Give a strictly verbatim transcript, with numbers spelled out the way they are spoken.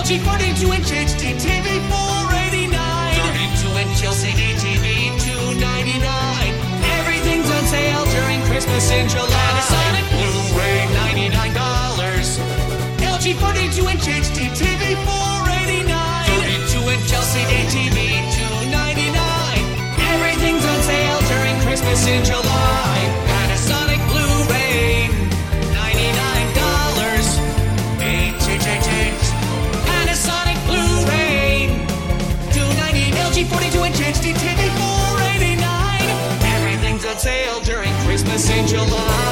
G forty-two inch H D T V, four eighty-nine. thirty-two inch L C D T V, two ninety-nine. Everything's on sale during Christmas in July. Panasonic Blu-ray, ninety-nine dollars. L G forty-two inch H D T V, four eighty-nine. thirty-two inch L C D T V, two ninety-nine. Everything's on sale during Christmas in July. Panasonic Blu-ray, ninety-nine dollars. H H H H. Panasonic Blu-ray, two ninety. L G forty-two inch H D T V, four eighty-nine. Everything's on sale during Christmas in July.